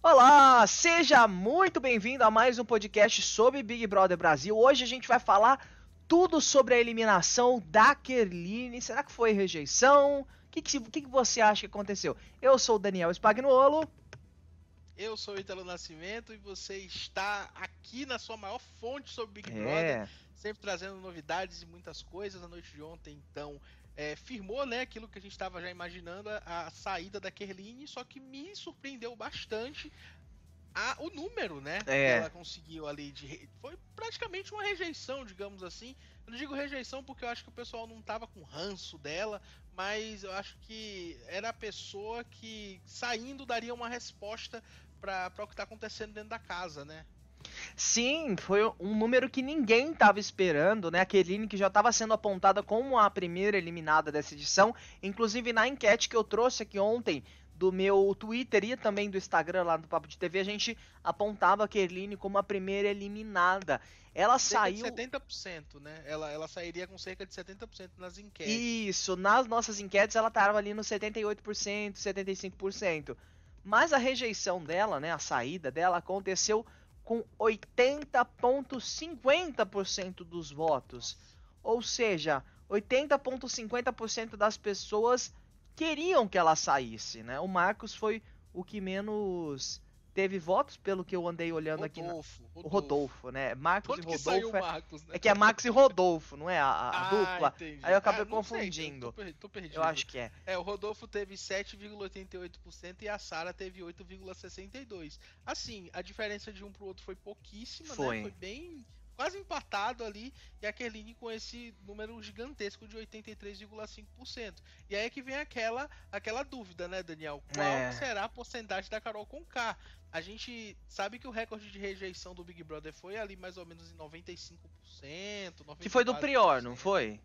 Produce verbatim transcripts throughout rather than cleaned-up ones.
Olá, seja muito bem-vindo a mais um podcast sobre Big Brother Brasil. Hoje a gente vai falar tudo sobre a eliminação da Kerline. Será que foi rejeição? O que, que, que, que você acha que aconteceu? Eu sou o Daniel Spagnuolo. Eu sou o Ítalo Nascimento e você está aqui na sua maior fonte sobre Big É. Brother, sempre trazendo novidades e muitas coisas. Na noite de ontem, então, é, firmou, né, aquilo que a gente estava já imaginando, a, a saída da Kerline, só que me surpreendeu bastante a, o número, né, É. que ela conseguiu ali. De, foi praticamente uma rejeição, digamos assim. Eu não digo rejeição porque eu acho que o pessoal não estava com ranço dela, mas eu acho que era a pessoa que, saindo, daria uma resposta para o que está acontecendo dentro da casa, né? Sim, foi um número que ninguém estava esperando, né? A Kerline, que já estava sendo apontada como a primeira eliminada dessa edição. Inclusive, na enquete que eu trouxe aqui ontem do meu Twitter e também do Instagram lá do Papo de T V, a gente apontava a Kerline como a primeira eliminada. Ela cerca saiu... de setenta por cento, né? Ela, ela sairia com cerca de setenta por cento nas enquetes. Isso, nas nossas enquetes ela estava ali no setenta e oito por cento, setenta e cinco por cento. Mas a rejeição dela, né, a saída dela, aconteceu com oitenta vírgula cinquenta por cento dos votos. Ou seja, oitenta vírgula cinquenta por cento das pessoas queriam que ela saísse, né? O Marcos foi o que menos teve votos, pelo que eu andei olhando Rodolfo, aqui. Na... Rodolfo. O Rodolfo, né? Marcos Quando e que Rodolfo. saiu o é... Marcos, né? é que é Marcos e Rodolfo, não é? A, a ah, dupla. Entendi. Aí eu acabei ah, confundindo. Sei, tô, tô perdido. Eu acho que é. É, o Rodolfo teve sete vírgula oitenta e oito por cento e a Sara teve oito vírgula sessenta e dois por cento. Assim, a diferença de um pro outro foi pouquíssima, Foi. né? Foi bem... quase empatado ali, e a Kerline com esse número gigantesco de oitenta e três vírgula cinco por cento. E aí é que vem aquela, aquela dúvida, né, Daniel? Qual É. será a porcentagem da Carol Conká? A gente sabe que o recorde de rejeição do Big Brother foi ali mais ou menos em noventa e cinco por cento, noventa e quatro por cento. Que foi do Prior, não foi?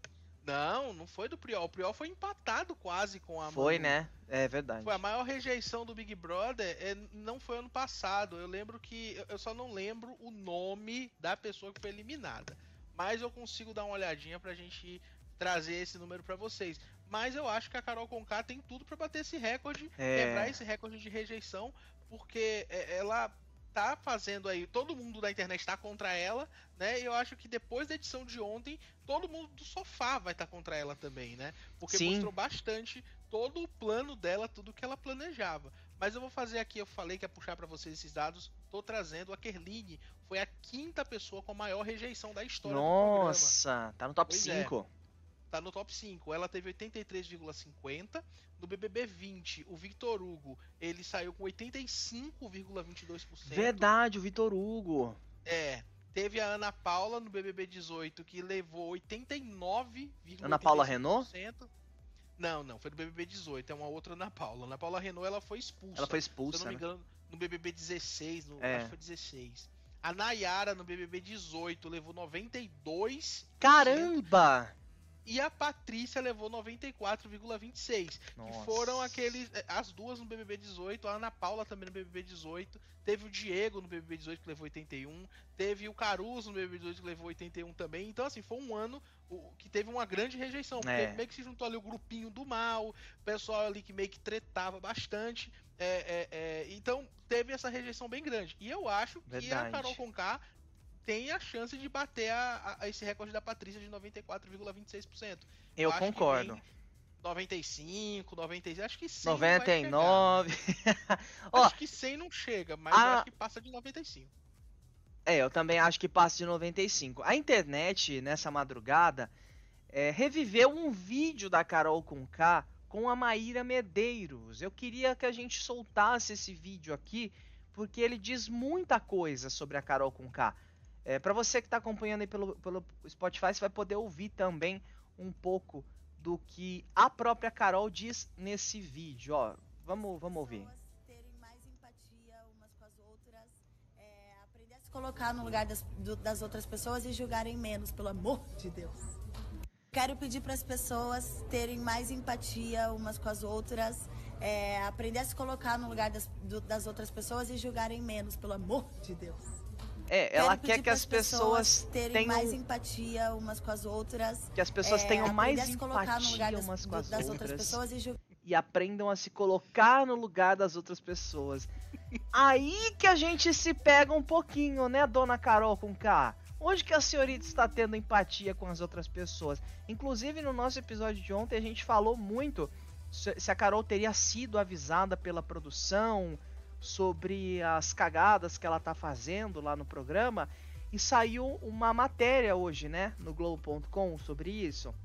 Não, não foi do Priol. O Priol foi empatado quase com a Foi, Manu. né? É verdade. Foi a maior rejeição do Big Brother, é, não foi ano passado. Eu lembro que. Eu só não lembro o nome da pessoa que foi eliminada. Mas eu consigo dar uma olhadinha pra gente trazer esse número pra vocês. Mas eu acho que a Carol Conká tem tudo pra bater esse recorde, É. quebrar esse recorde de rejeição, porque ela tá fazendo aí, todo mundo da internet tá contra ela, né? E eu acho que depois da edição de ontem, todo mundo do sofá vai estar tá contra ela também, né? Porque Sim. mostrou bastante todo o plano dela, tudo que ela planejava. Mas eu vou fazer aqui, eu falei que ia puxar pra vocês esses dados, tô trazendo. A Kerline foi a quinta pessoa com a maior rejeição da história do programa. Nossa, tá no top Pois cinco. É. Tá no top cinco. Ela teve oitenta e três vírgula cinquenta. No B B B vinte, o Victor Hugo, ele saiu com oitenta e cinco vírgula vinte e dois por cento. Verdade, o Vitor Hugo. É. Teve a Ana Paula no B B B dezoito, que levou oitenta e nove vírgula oitenta e cinco por cento. Ana Paula Renault? Não, não, foi no B B B dezoito, é uma outra Ana Paula. Ana Paula Renault, ela foi expulsa. Ela foi expulsa, Se eu não me né? engano, no B B B dezesseis, no, É. acho que foi dezesseis. A Nayara no B B B dezoito levou noventa e dois por cento. Caramba! E a Patrícia levou noventa e quatro vírgula vinte e seis por cento. Nossa. Que foram aqueles. As duas no B B B dezoito, a Ana Paula também no B B B dezoito. Teve o Diego no B B B dezoito que levou oitenta e um. Teve o Caruso no B B B dezoito que levou oitenta e um também. Então, assim, foi um ano que teve uma grande rejeição. Porque É. meio que se juntou ali o grupinho do mal, o pessoal ali que meio que tretava bastante. É, é, é, então, teve essa rejeição bem grande. E eu acho que Verdade. a Carol Conká tem a chance de bater a, a esse recorde da Patrícia de noventa e quatro vírgula vinte e seis por cento. Eu acho concordo. que noventa e cinco, noventa e seis, acho que cem noventa e não vai nove. chegar. Ó, Acho que cem não chega, mas a- eu acho que passa de noventa e cinco. é, eu também acho que passa de noventa e cinco. A internet, nessa madrugada, é, reviveu um vídeo da Carol Conká com a Maíra Medeiros. Eu queria que a gente soltasse esse vídeo aqui, porque ele diz muita coisa sobre a Carol Conká. É, para você que está acompanhando aí pelo, pelo Spotify, você vai poder ouvir também um pouco do que a própria Carol diz nesse vídeo. Ó, vamos, vamos ouvir. Terem mais empatia umas com as outras, é, aprender a se colocar no lugar das, do, das outras pessoas e julgarem menos, pelo amor de Deus. Quero pedir para as pessoas terem mais empatia umas com as outras, é, aprender a se colocar no lugar das, do, das outras pessoas e julgarem menos, pelo amor de Deus. É, ela Quero quer pedir que as pras pessoas terem tenham mais empatia umas com as outras, que as pessoas é, tenham mais aprender a se colocar no lugar empatia das, umas com do- as das outras. outras pessoas e julgar. e aprendam a se colocar no lugar das outras pessoas. Aí que a gente se pega um pouquinho, né, dona Carol com K? Onde que a senhorita está tendo empatia com as outras pessoas? Inclusive, no nosso episódio de ontem, a gente falou muito se a Carol teria sido avisada pela produção sobre as cagadas que ela tá fazendo lá no programa. E saiu uma matéria hoje, né, no Globo ponto com sobre isso.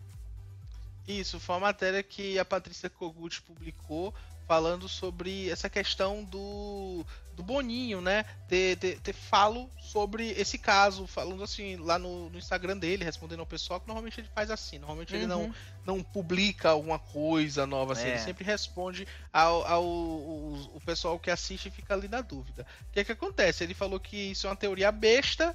Isso, foi uma matéria que a Patrícia Kogut publicou falando sobre essa questão do, do Boninho, né? Ter, ter, ter falo sobre esse caso, falando assim, lá no, no Instagram dele, respondendo ao pessoal, que normalmente ele faz assim, normalmente uhum. ele não, não publica alguma coisa nova, assim, é. ele sempre responde ao, ao, ao o pessoal que assiste e fica ali na dúvida. O que é que acontece? Ele falou que isso é uma teoria besta,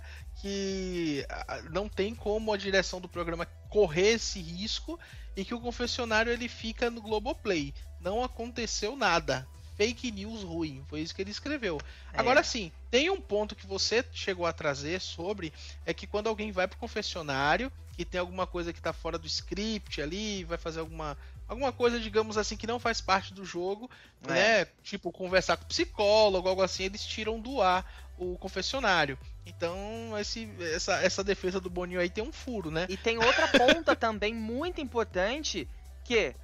que não tem como a direção do programa correr esse risco, e que o confessionário ele fica no Globoplay. Não aconteceu nada. Fake news ruim. Foi isso que ele escreveu. É. Agora sim, tem um ponto que você chegou a trazer sobre, é que quando alguém vai pro confessionário, que tem alguma coisa que tá fora do script ali, vai fazer alguma, alguma coisa, digamos assim, que não faz parte do jogo, é. né? Tipo, conversar com psicólogo, algo assim, eles tiram do ar o confessionário. Então, esse, essa, essa defesa do Boninho aí tem um furo, né? E tem outra ponta também muito importante, que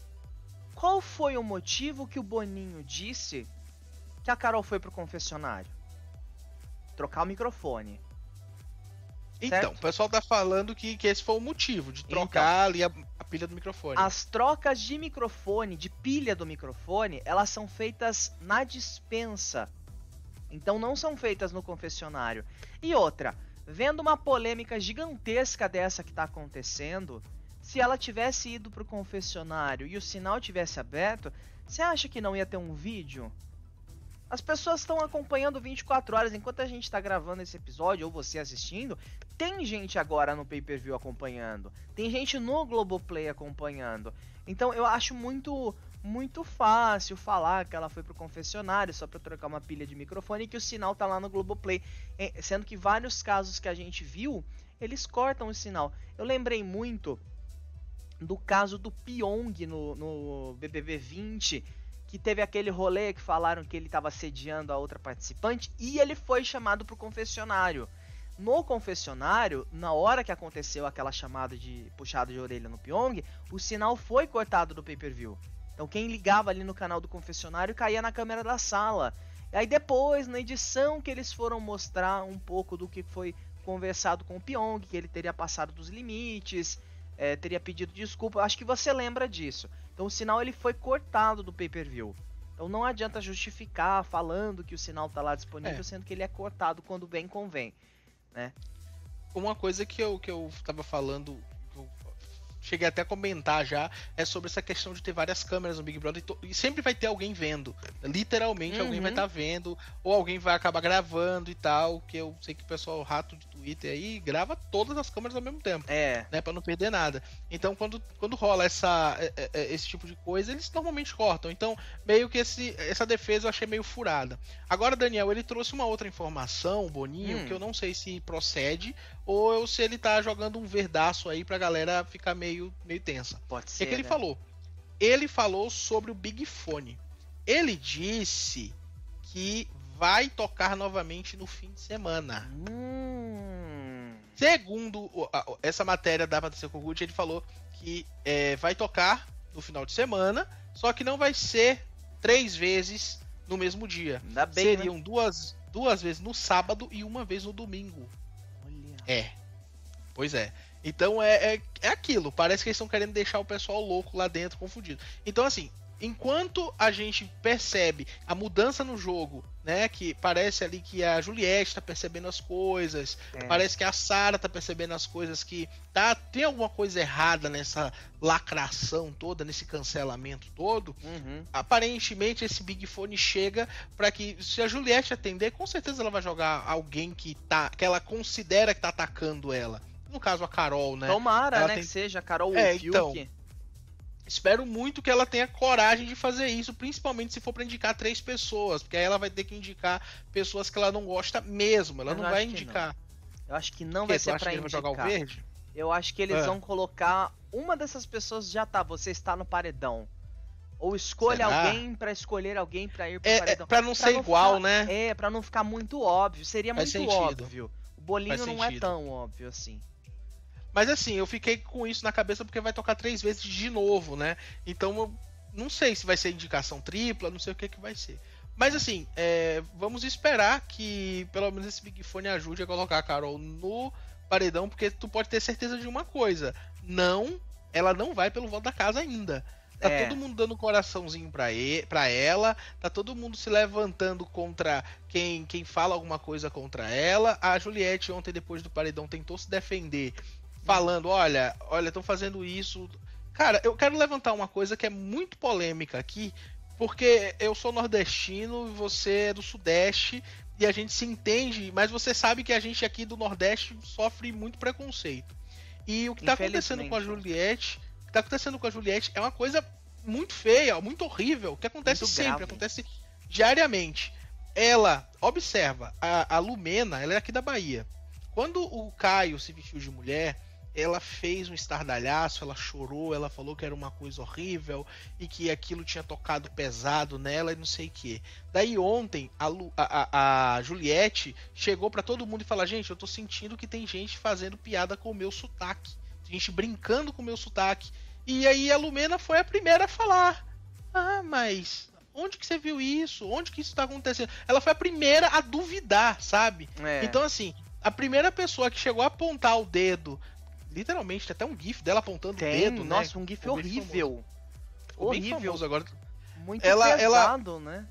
qual foi o motivo que o Boninho disse que a Carol foi pro confessionário? Trocar o microfone. Então, certo? O pessoal tá falando que, que esse foi o motivo, de trocar então, ali a, a pilha do microfone. As trocas de microfone, de pilha do microfone, elas são feitas na dispensa. Então não são feitas no confessionário. E outra, vendo uma polêmica gigantesca dessa que tá acontecendo, se ela tivesse ido pro confessionário e o sinal tivesse aberto, você acha que não ia ter um vídeo? As pessoas estão acompanhando vinte e quatro horas, enquanto a gente tá gravando esse episódio, ou você assistindo, tem gente agora no pay-per-view acompanhando, tem gente no Globoplay acompanhando. Então eu acho muito... muito fácil falar que ela foi pro confessionário só pra trocar uma pilha de microfone e que o sinal tá lá no Globoplay, sendo que vários casos que a gente viu, eles cortam o sinal. Eu lembrei muito do caso do Pyong no, no B B B vinte, que teve aquele rolê que falaram que ele estava assediando a outra participante e ele foi chamado pro confessionário. No confessionário, na hora que aconteceu aquela chamada de puxada de orelha no Pyong, o sinal foi cortado do pay-per-view. Então quem ligava ali no canal do confessionário caía na câmera da sala. E aí depois, na edição, que eles foram mostrar um pouco do que foi conversado com o Pyong, que ele teria passado dos limites, é, teria pedido desculpa. Acho que você lembra disso. Então o sinal ele foi cortado do pay-per-view. Então não adianta justificar falando que o sinal está lá disponível, é. sendo que ele é cortado quando bem convém, né? Uma coisa que eu, que eu tava falando... cheguei até a comentar já, é sobre essa questão de ter várias câmeras no Big Brother e sempre vai ter alguém vendo, literalmente uhum. alguém vai estar tá vendo, ou alguém vai acabar gravando e tal, que eu sei que o pessoal rato de Twitter aí grava todas as câmeras ao mesmo tempo, é. né, pra não perder nada. Então quando, quando rola essa, esse tipo de coisa, eles normalmente cortam, então meio que esse, essa defesa eu achei meio furada. Agora, Daniel, ele trouxe uma outra informação, Boninho, hum. que eu não sei se procede, ou se ele tá jogando um verdaço aí pra galera ficar meio, meio tensa. Pode ser, O que, que ele né? falou? Ele falou sobre o Big Fone. Ele disse que vai tocar novamente no fim de semana. Hum. Segundo essa matéria da Patrícia Kogut, ele falou que é, vai tocar no final de semana, só que não vai ser três vezes no mesmo dia. Ainda bem, Seriam né? duas, duas vezes no sábado e uma vez no domingo. Olha. É. Pois é. Então é, é, é aquilo. Parece que eles estão querendo deixar o pessoal louco lá dentro, confundido. Então, assim, enquanto a gente percebe a mudança no jogo, né? Que parece ali que a Juliette tá percebendo as coisas, é. parece que a Sarah tá percebendo as coisas, que tá, tem alguma coisa errada nessa lacração toda, nesse cancelamento todo. Uhum. Aparentemente esse Big Fone chega para que, se a Juliette atender, com certeza ela vai jogar alguém que, tá, que ela considera que tá atacando ela. No caso, a Carol, né? Tomara, ela né, tem... que seja a Carol é, Fiuk. Então, espero muito que ela tenha coragem de fazer isso, principalmente se for para indicar três pessoas, porque aí ela vai ter que indicar pessoas que ela não gosta mesmo, ela Eu não não vai acho que indicar. Eu acho que não Que, vai tu ser acha pra que ele vai indicar. jogar o verde? Eu acho que eles É. vão colocar uma dessas pessoas, já tá, você está no paredão. Ou escolha Será? alguém pra escolher alguém pra ir pro É, paredão. é, pra não ser igual, ficar, né? É, pra não ficar muito óbvio. Seria Faz muito sentido. óbvio. O bolinho Faz não é sentido. tão óbvio assim. Mas assim, eu fiquei com isso na cabeça porque vai tocar três vezes de novo, né? Então eu não sei se vai ser indicação tripla, não sei o que, que vai ser. Mas assim, é, vamos esperar que pelo menos esse Big Fone ajude a colocar a Carol no paredão, porque tu pode ter certeza de uma coisa. Não, ela não vai pelo voto da casa ainda. Tá É. todo mundo dando coraçãozinho pra, e, pra ela, tá todo mundo se levantando contra quem, quem fala alguma coisa contra ela. A Juliette ontem, depois do paredão, tentou se defender, falando, olha, olha, estão fazendo isso. Cara, eu quero levantar uma coisa que é muito polêmica aqui, porque eu sou nordestino e você é do Sudeste, e a gente se entende, mas você sabe que a gente aqui do Nordeste sofre muito preconceito. E o que tá acontecendo com a Juliette... O que tá acontecendo com a Juliette é uma coisa muito feia, muito horrível, que acontece Muito sempre, grave. acontece diariamente. Ela, observa, a, a Lumena, ela é aqui da Bahia. Quando o Caio se vestiu de mulher, ela fez um estardalhaço, ela chorou, ela falou que era uma coisa horrível e que aquilo tinha tocado pesado nela e não sei o que. Daí ontem, a, Lu, a, a Juliette chegou pra todo mundo e falou, gente, eu tô sentindo que tem gente fazendo piada com o meu sotaque. Gente brincando com o meu sotaque. E aí a Lumena foi a primeira a falar. Ah, mas onde que você viu isso? Onde que isso tá acontecendo? Ela foi a primeira a duvidar, sabe? É. Então assim, a primeira pessoa que chegou a apontar o dedo, literalmente, tem até um gif dela apontando Tem, o dedo, nossa, né? um gif Ficou bem horrível. Ficou bem Horrível. famoso agora. Muito Ela- pesado, né?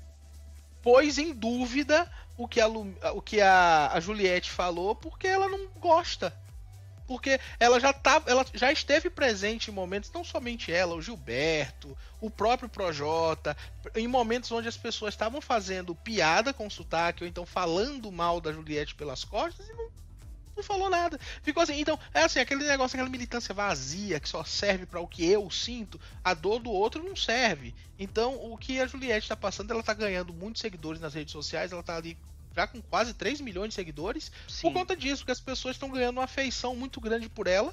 Pôs em dúvida o que, a, Lu- o que a, a Juliette falou, porque ela não gosta. Porque ela já, tá, ela já esteve presente em momentos, não somente ela, o Gilberto, o próprio Projota, em momentos onde as pessoas estavam fazendo piada com o sotaque, ou então falando mal da Juliette pelas costas, e não, não falou nada. Ficou assim, então, é assim, aquele negócio, aquela militância vazia, que só serve para o que eu sinto, a dor do outro não serve. Então, o que a Juliette está passando, ela está ganhando muitos seguidores nas redes sociais, ela está ali já com quase três milhões de seguidores, Sim. por conta disso, porque as pessoas estão ganhando uma afeição muito grande por ela,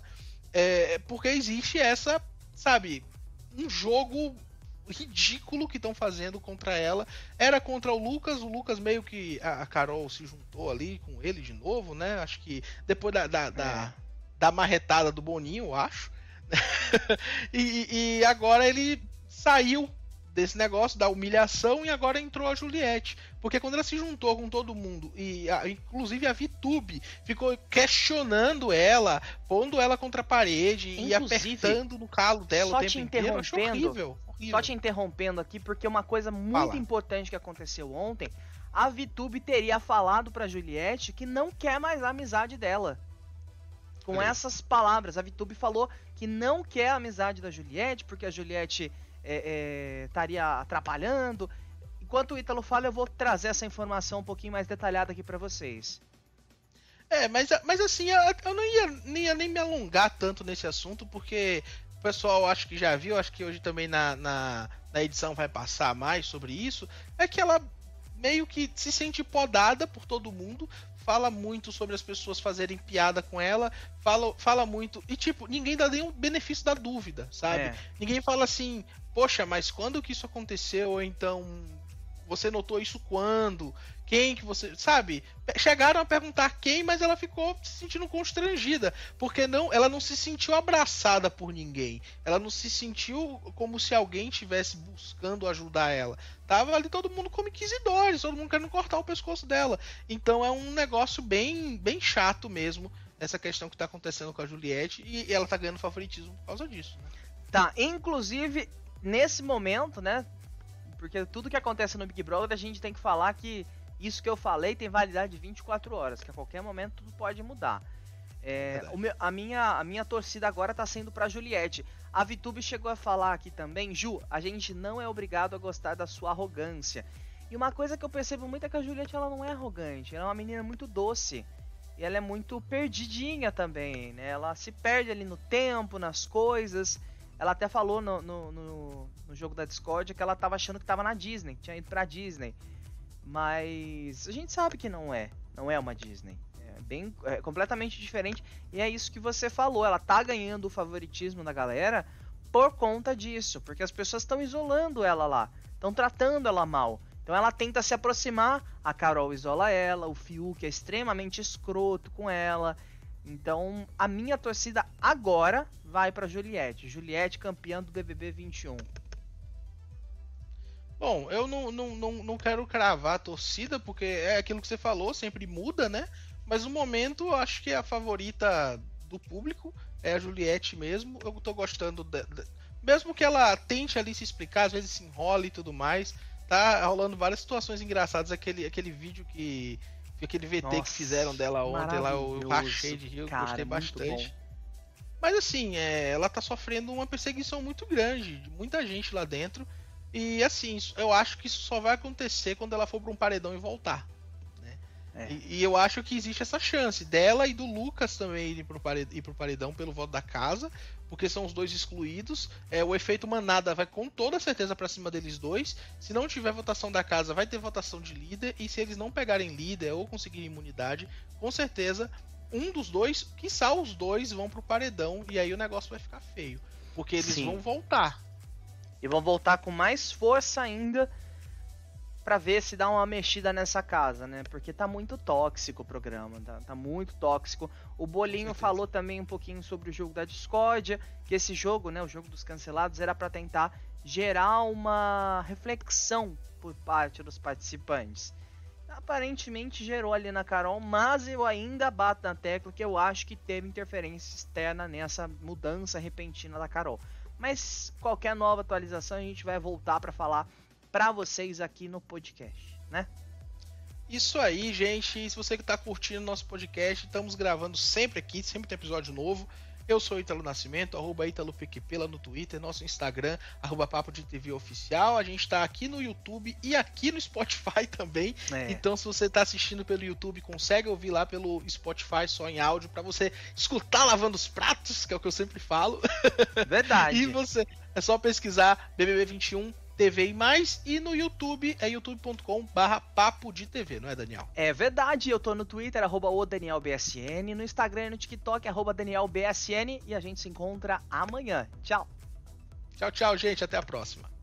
é, porque existe essa, sabe, um jogo ridículo que estão fazendo contra ela. Era contra o Lucas, o Lucas meio que, a, a Carol se juntou ali com ele de novo, né, acho que depois da, da, da, da marretada do Boninho, eu acho, e, e agora ele saiu desse negócio da humilhação e agora entrou a Juliette, porque quando ela se juntou com todo mundo e a, inclusive a VTube ficou questionando ela, pondo ela contra a parede e Inclusive, apertando no calo dela só o tempo te inteiro, eu achei interrompendo, horrível, horrível. Só te interrompendo aqui, porque uma coisa muito Fala. importante que aconteceu ontem, a VTube teria falado pra Juliette que não quer mais a amizade dela. Com Olha aí. essas palavras, a VTube falou que não quer a amizade da Juliette, porque a Juliette estaria é, é, atrapalhando. Enquanto o Ítalo fala, eu vou trazer essa informação um pouquinho mais detalhada aqui pra vocês. É, mas, mas assim, eu, eu não ia nem, ia nem me alongar tanto nesse assunto, porque o pessoal acho que já viu, acho que hoje também na, na, na edição vai passar mais sobre isso, é que ela meio que se sente podada por todo mundo, fala muito sobre as pessoas fazerem piada com ela, fala, fala muito, e tipo, ninguém dá nenhum benefício da dúvida, sabe? É. Ninguém fala assim, poxa, mas quando que isso aconteceu, ou então, você notou isso quando? Quem que você... Sabe? Chegaram a perguntar quem, mas ela ficou se sentindo constrangida. Porque não, ela não se sentiu abraçada por ninguém. Ela não se sentiu como se alguém estivesse buscando ajudar ela. Tava ali todo mundo como inquisidores, todo mundo querendo cortar o pescoço dela. Então é um negócio bem, bem chato mesmo, essa questão que tá acontecendo com a Juliette. E ela tá ganhando favoritismo por causa disso. Né? Tá, inclusive, nesse momento, né? Porque tudo que acontece no Big Brother, a gente tem que falar que isso que eu falei tem validade de vinte e quatro horas, que a qualquer momento tudo pode mudar. É, o meu, a, minha, a minha torcida agora tá sendo pra Juliette. A VTube chegou a falar aqui também, Ju, a gente não é obrigado a gostar da sua arrogância. E uma coisa que eu percebo muito é que a Juliette, ela não é arrogante, ela é uma menina muito doce. E ela é muito perdidinha também, né? Ela se perde ali no tempo, nas coisas. Ela até falou no, no, no, no jogo da Discord que ela tava achando que tava na Disney, que tinha ido pra Disney. Mas a gente sabe que não é, não é uma Disney. É bem, é completamente diferente. E é isso que você falou, ela tá ganhando o favoritismo da galera por conta disso, porque as pessoas estão isolando ela lá, estão tratando ela mal. Então ela tenta se aproximar, a Carol isola ela, o Fiuk é extremamente escroto com ela. Então a minha torcida agora vai para Juliette. Juliette campeã do B B B vinte e um. Bom, eu não, não, não, não quero cravar a torcida, porque é aquilo que você falou, sempre muda, né? Mas no momento eu acho que a favorita do público é a Juliette mesmo. Eu tô gostando de, de, mesmo que ela tente ali se explicar, às vezes se enrola e tudo mais. Tá rolando várias situações engraçadas. Aquele, aquele vídeo que. Aquele V T Nossa, que fizeram dela ontem lá, eu rachei de rir, eu gostei bastante. Mas assim, é, ela tá sofrendo uma perseguição muito grande, de muita gente lá dentro. E assim, eu acho que isso só vai acontecer quando ela for para um paredão e voltar. Né? É. E, e eu acho que existe essa chance dela e do Lucas também ir pro paredão, ir pro paredão pelo voto da casa, porque são os dois excluídos. É, o efeito manada vai com toda certeza para cima deles dois. Se não tiver votação da casa, vai ter votação de líder. E se eles não pegarem líder ou conseguirem imunidade, com certeza um dos dois, quiçá os dois, vão pro paredão. E aí o negócio vai ficar feio, porque eles Sim. vão voltar. E vão voltar com mais força ainda pra ver se dá uma mexida nessa casa, né? Porque tá muito tóxico o programa, tá, tá muito tóxico. O Bolinho falou também um pouquinho sobre o jogo da discórdia, que esse jogo, né, o jogo dos cancelados, era pra tentar gerar uma reflexão por parte dos participantes. Aparentemente gerou ali na Carol, mas eu ainda bato na tecla que eu acho que teve interferência externa nessa mudança repentina da Carol. Mas qualquer nova atualização a gente vai voltar para falar para vocês aqui no podcast, né? Isso aí, gente. E se você que tá curtindo nosso podcast, estamos gravando sempre aqui, sempre tem episódio novo. Eu sou Ítalo Nascimento, arroba Ítalo P Q P lá no Twitter, nosso Instagram, arroba Papo de T V Oficial. A gente tá aqui no YouTube e aqui no Spotify também. É. Então, se você tá assistindo pelo YouTube, consegue ouvir lá pelo Spotify só em áudio, para você escutar lavando os pratos, que é o que eu sempre falo. Verdade. E você, é só pesquisar B B B vinte e um T V e mais, e no YouTube é youtube ponto com barra papo de T V, não é, Daniel? É verdade, eu tô no Twitter, arroba o Daniel B S N, no Instagram e no TikTok, arroba Daniel B S N, e a gente se encontra amanhã. Tchau. Tchau, tchau, gente, até a próxima.